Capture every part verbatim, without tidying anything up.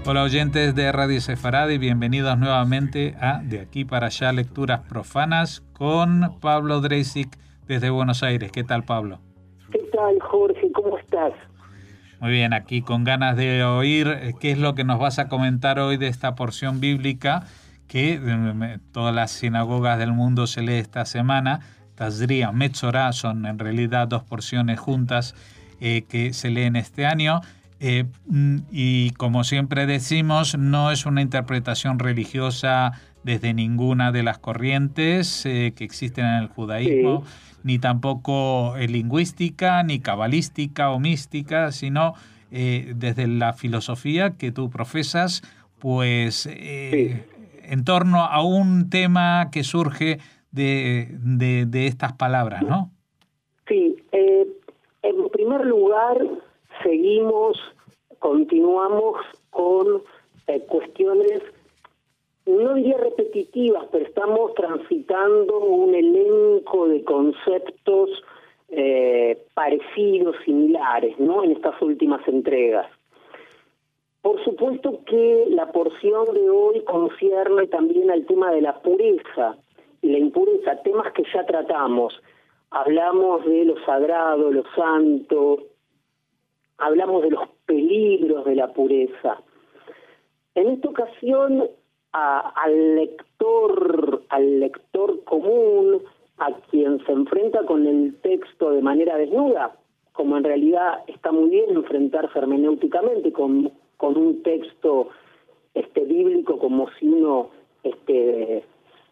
Hola oyentes de Radio Sefarad y bienvenidos nuevamente a De Aquí para Allá Lecturas Profanas con Pablo Dreisic desde Buenos Aires. ¿Qué tal, Pablo? ¿Qué tal, Jorge? ¿Cómo estás? Muy bien, aquí con ganas de oír qué es lo que nos vas a comentar hoy de esta porción bíblica que eh, todas las sinagogas del mundo se lee esta semana. Tazria, Metzorá, son en realidad dos porciones juntas eh, que se leen este año. Eh, y como siempre decimos, no es una interpretación religiosa desde ninguna de las corrientes eh, que existen en el judaísmo, sí. Ni tampoco eh, lingüística, ni cabalística o mística, sino eh, desde la filosofía que tú profesas, pues eh, sí. en torno a un tema que surge de, de, de estas palabras, ¿no? Sí, eh, en primer lugar, seguimos, continuamos con eh, cuestiones, no diría repetitivas, pero estamos transitando un elenco de conceptos eh, parecidos, similares, ¿no? En estas últimas entregas. Por supuesto que la porción de hoy concierne también al tema de la pureza y la impureza, temas que ya tratamos. Hablamos de lo sagrado, lo santo, hablamos de los peligros de la pureza. En esta ocasión, a, al lector, al lector común, a quien se enfrenta con el texto de manera desnuda, como en realidad está muy bien enfrentarse hermenéuticamente con, con un texto este, bíblico, como si uno este,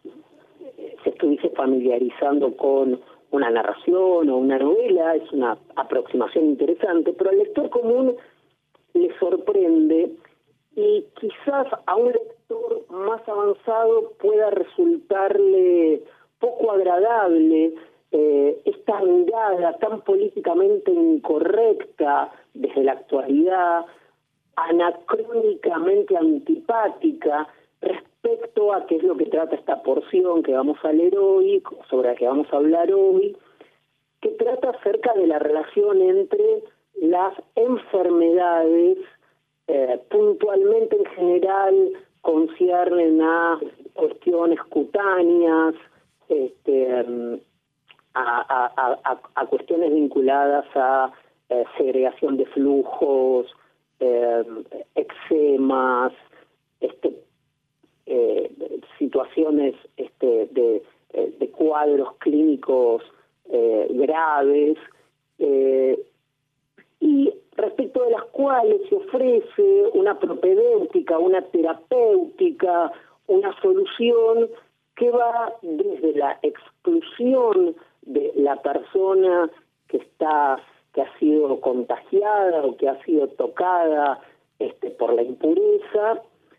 se estuviese familiarizando con una narración o una novela, es una aproximación interesante, pero al lector común le sorprende y quizás a un lector más avanzado pueda resultarle poco agradable eh, esta mirada tan políticamente incorrecta desde la actualidad, anacrónicamente antipática respecto a qué es lo que trata esta porción que vamos a leer hoy, sobre la que vamos a hablar hoy, que trata acerca de la relación entre las enfermedades, eh, puntualmente en general conciernen a cuestiones cutáneas, este, a, a, a, a cuestiones vinculadas a eh, segregación de flujos, eh, eczemas, este, eh, situaciones este, de, de cuadros clínicos eh, graves, eh, y respecto de las cuales se ofrece una propedéutica, una terapéutica, una solución que va desde la exclusión de la persona que está que ha sido contagiada o que ha sido tocada este, por la impureza,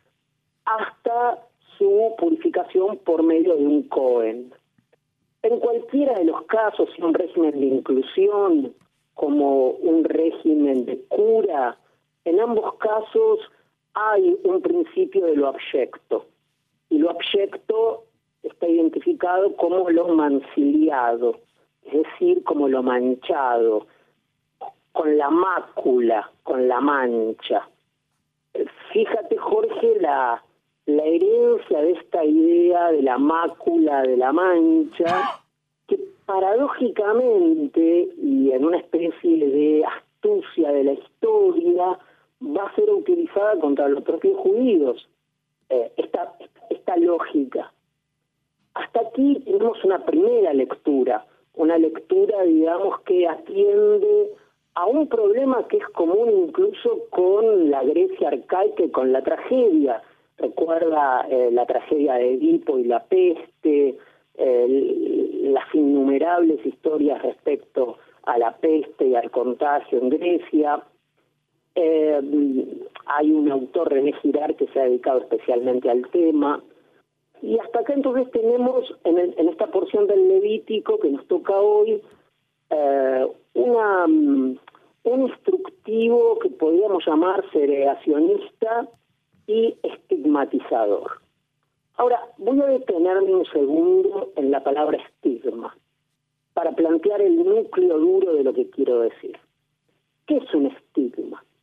hasta su purificación por medio de un Cohen. En cualquiera de los casos, si un régimen de inclusión como un régimen de cura, en ambos casos hay un principio de lo abyecto. Y lo abyecto está identificado como lo manciliado, es decir, como lo manchado, con la mácula, con la mancha. Fíjate, Jorge, la, la herencia de esta idea de la mácula, de la mancha, que paradójicamente, y en una especie de astucia de la historia, va a ser utilizada contra los propios judíos, eh, esta, esta lógica. Hasta aquí tenemos una primera lectura, una lectura, digamos, que atiende a un problema que es común incluso con la Grecia arcaica y con la tragedia. Recuerda eh, la tragedia de Edipo y la peste, eh, las innumerables historias respecto a la peste y al contagio en Grecia. Eh, hay un autor, René Girard, que se ha dedicado especialmente al tema. Y hasta acá entonces tenemos, en, el, en esta porción del Levítico que nos toca hoy, eh, una, um, un instructivo que podríamos llamar segregacionista y estigmatizador. Ahora, voy a detenerme un segundo en la palabra estigma para plantear el núcleo duro de lo que quiero decir. ¿Qué es un estigma?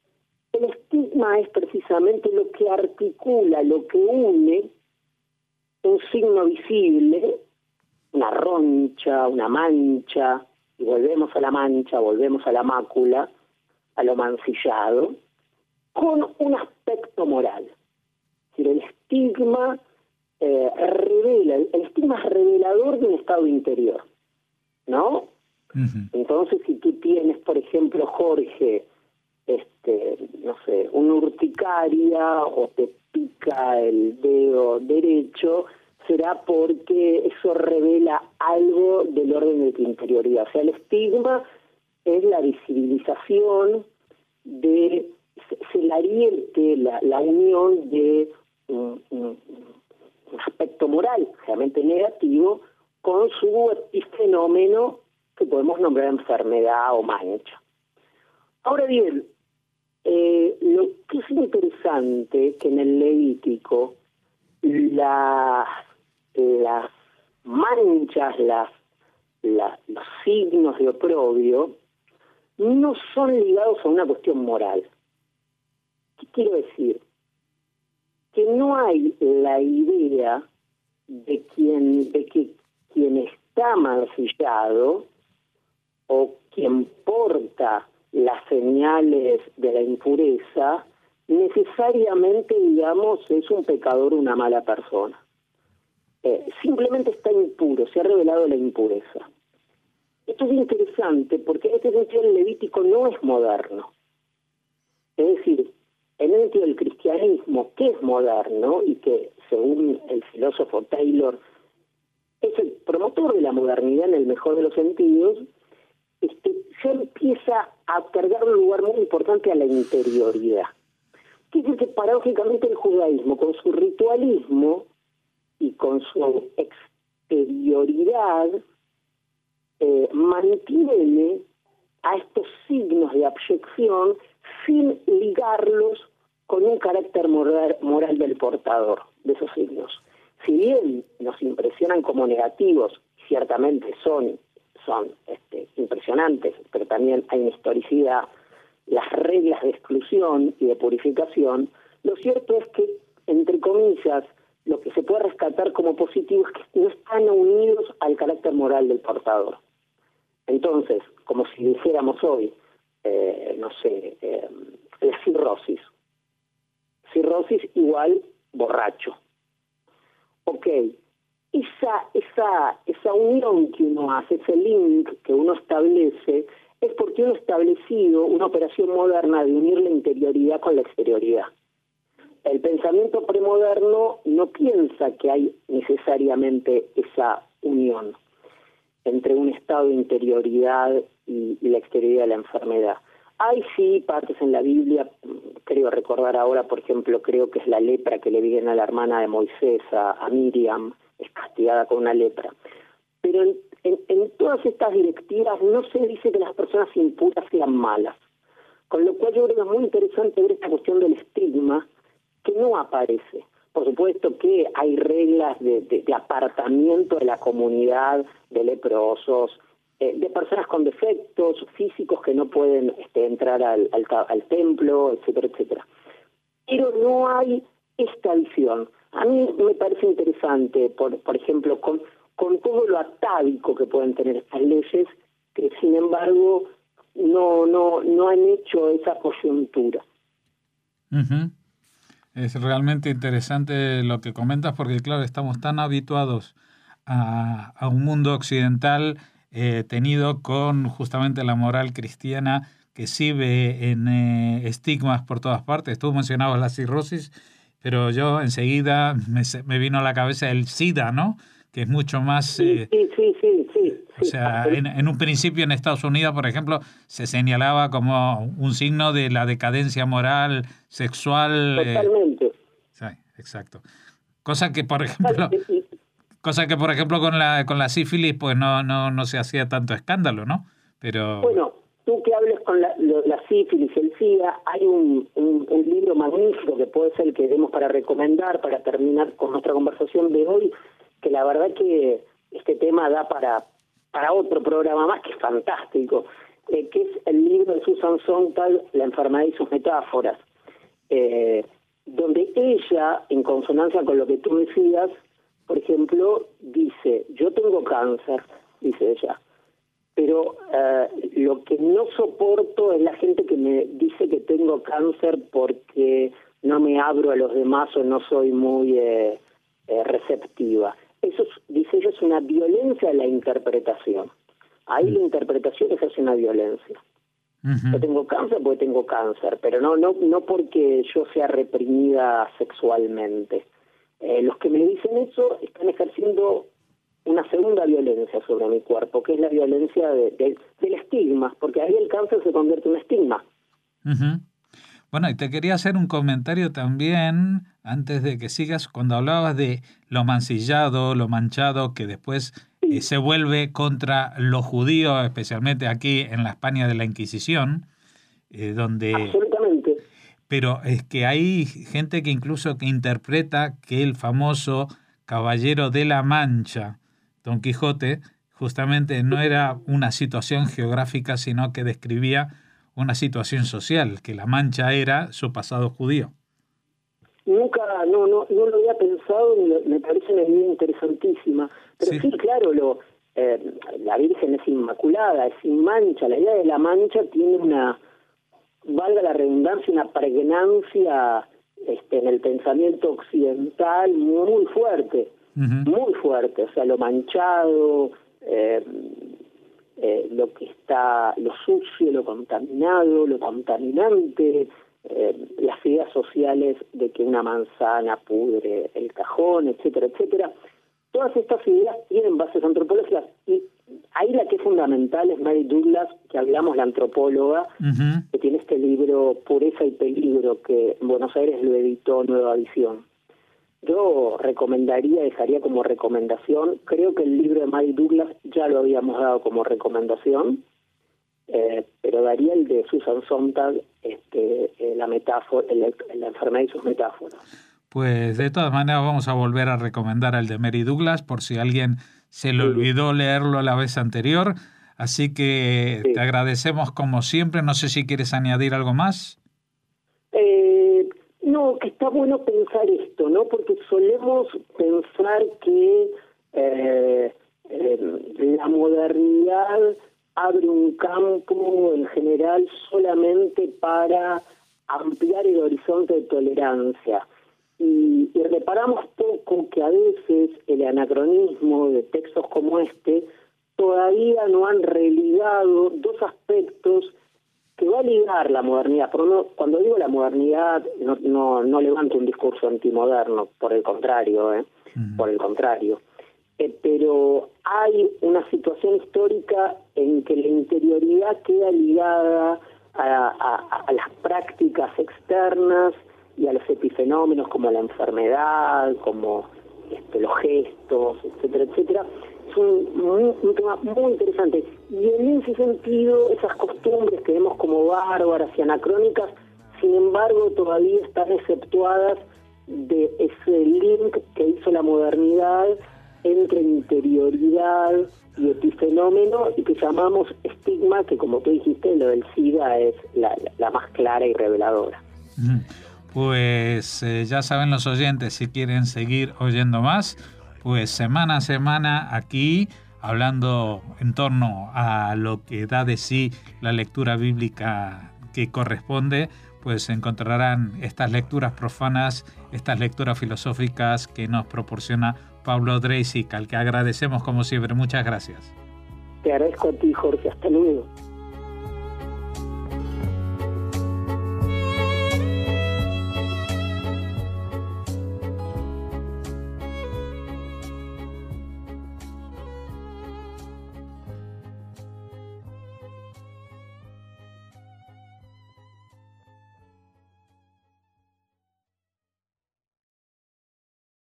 el estigma es precisamente lo que articula, lo que une un signo visible, una roncha, una mancha, y volvemos a la mancha, volvemos a la mácula, a lo mancillado, con un aspecto moral. Es decir, el estigma eh, revela, el estigma es revelador de un estado interior, ¿no? Uh-huh. Entonces, si tú tienes, por ejemplo, Jorge, este, no sé, una urticaria o te pica el dedo derecho, será porque eso revela algo del orden de tu interioridad. O sea, el estigma es la visibilización de, se la ariete, la, la unión de un, un, un aspecto moral, realmente negativo, con su epifenómeno que podemos nombrar enfermedad o mancha. Ahora bien, eh, lo que es interesante que en el Levítico las, las manchas, las, las, los signos de oprobio no son ligados a una cuestión moral. ¿Qué quiero decir? Que no hay la idea de quien, de que quien está mancillado o quien porta las señales de la impureza necesariamente, digamos, es un pecador o una mala persona. Eh, simplemente está impuro, se ha revelado la impureza. Esto es interesante porque en este sentido el Levítico no es moderno. Es decir, en el sentido del cristianismo, que es moderno y que, según el filósofo Taylor, es el promotor de la modernidad en el mejor de los sentidos, este, se empieza a cargar un lugar muy importante a la interioridad. Quiere decir que paradójicamente el judaísmo, con su ritualismo y con su exterioridad, eh, mantiene a estos signos de abyección sin ligarlos con un carácter moral, moral del portador de esos signos. Si bien nos impresionan como negativos, ciertamente son, son este, impresionantes, pero también hay una historicidad, las reglas de exclusión y de purificación, lo cierto es que, entre comillas, lo que se puede rescatar como positivo es que no están unidos al carácter moral del portador. Entonces, como si dijéramos hoy, eh, no sé, eh, la cirrosis. Cirrosis igual borracho. Ok, esa, esa, esa unión que uno hace, ese link que uno establece, es porque uno ha establecido una operación moderna de unir la interioridad con la exterioridad. El pensamiento premoderno no piensa que hay necesariamente esa unión entre un estado de interioridad y, y la exterioridad de la enfermedad. Hay sí partes en la Biblia, creo recordar ahora, por ejemplo, creo que es la lepra que le viene a la hermana de Moisés, a, a Miriam, es castigada con una lepra. Pero en, en, en todas estas directivas no se dice que las personas impuras sean malas. Con lo cual yo creo que es muy interesante ver esta cuestión del estigma que no aparece. Por supuesto que hay reglas de, de, de apartamiento de la comunidad de leprosos, eh, de personas con defectos físicos que no pueden este, entrar al, al, al templo, etcétera, etcétera. Pero no hay esta visión. A mí me parece interesante, por, por ejemplo, con, con todo lo atávico que pueden tener estas leyes, que sin embargo no, no, no han hecho esa coyuntura. Uh-huh. Es realmente interesante lo que comentas porque, claro, estamos tan habituados a, a un mundo occidental eh, tenido con justamente la moral cristiana que sí ve en eh, estigmas por todas partes. Tú mencionabas la cirrosis, pero yo enseguida me, me vino a la cabeza el SIDA, ¿no? Que es mucho más... Eh, sí, sí, sí, sí. O sea, en, en un principio en Estados Unidos, por ejemplo, se señalaba como un signo de la decadencia moral, sexual. Totalmente. Eh, sí, exacto. Cosa que, por ejemplo, cosa que, por ejemplo, con la con la sífilis, pues no no no se hacía tanto escándalo, ¿no? Pero bueno, tú que hables con la, la sífilis, el SIDA, hay un, un, un libro magnífico que puede ser el que demos para recomendar para terminar con nuestra conversación de hoy, que la verdad que este tema da para para otro programa más, que es fantástico. eh, que es el libro de Susan Sontag, La enfermedad y sus metáforas, eh, donde ella, en consonancia con lo que tú decías, por ejemplo, dice, yo tengo cáncer, dice ella, pero eh, lo que no soporto es la gente que me dice que tengo cáncer porque no me abro a los demás o no soy muy eh, eh, receptiva. Eso, es, dice ella, es una violencia de la interpretación. Ahí la interpretación ejerce una violencia. Uh-huh. Yo tengo cáncer porque tengo cáncer, pero no no no porque yo sea reprimida sexualmente. Eh, los que me dicen eso están ejerciendo una segunda violencia sobre mi cuerpo, que es la violencia de, de, del estigma, porque ahí el cáncer se convierte en un estigma. Uh-huh. Bueno, y te quería hacer un comentario también, antes de que sigas, cuando hablabas de lo mancillado, lo manchado, que después sí. eh, se vuelve contra los judíos, especialmente aquí en la España de la Inquisición, eh, donde... Absolutamente. Pero es que hay gente que incluso que interpreta que el famoso Caballero de la Mancha, Don Quijote, justamente no era una situación geográfica, sino que describía una situación social, que la Mancha era su pasado judío. Nunca, no, no, no lo había pensado, y me parece una idea interesantísima. Pero sí, sí claro, lo, eh, la Virgen es inmaculada, es sin mancha. La idea de la mancha tiene una, valga la redundancia, una pregnancia este, en el pensamiento occidental muy fuerte, uh-huh. muy fuerte. O sea, lo manchado, eh, eh, lo que está, lo sucio, lo contaminado, lo contaminante, eh, las ideas sociales de que una manzana pudre el cajón, etcétera, etcétera. Todas estas ideas tienen bases antropológicas, y ahí la que es fundamental es Mary Douglas, que hablamos, la antropóloga, uh-huh. que tiene este libro Pureza y Peligro, que en Buenos Aires lo editó Nueva Visión. Yo recomendaría, dejaría como recomendación, creo que el libro de Mary Douglas ya lo habíamos dado como recomendación, eh, pero daría el de Susan Sontag, este, eh, la metáfora, el, la enfermedad y sus metáforas. Pues de todas maneras vamos a volver a recomendar el de Mary Douglas por si alguien se le olvidó leerlo la vez anterior. Así que sí. Te agradecemos como siempre. No sé si quieres añadir algo más. Eh, no, que está bueno pensar esto, ¿no? Porque solemos pensar que eh, eh, la modernidad abre un campo en general solamente para ampliar el horizonte de tolerancia. Y, y reparamos poco que a veces el anacronismo de textos como este todavía no han religado dos aspectos que va a ligar la modernidad. Pero no, cuando digo la modernidad, no, no, no levanto un discurso antimoderno, por el contrario, ¿eh? Uh-huh. por el contrario. Eh, pero hay una situación histórica en que la interioridad queda ligada a, a, a las prácticas externas y a los epifenómenos como la enfermedad, como este, los gestos, etcétera, etcétera. Es un, un, un tema muy interesante. Y en ese sentido, esas costumbres que vemos como bárbaras y anacrónicas, sin embargo, todavía están exceptuadas de ese link que hizo la modernidad entre interioridad y epifenómeno, y que llamamos estigma, que como tú dijiste, lo del SIDA es la, la, la más clara y reveladora. Mm. Pues eh, ya saben los oyentes, si quieren seguir oyendo más, pues semana a semana aquí, hablando en torno a lo que da de sí la lectura bíblica que corresponde, pues encontrarán estas lecturas profanas, estas lecturas filosóficas que nos proporciona Pablo Dreisig, al que agradecemos como siempre. Muchas gracias. Te agradezco a ti, Jorge. Hasta luego.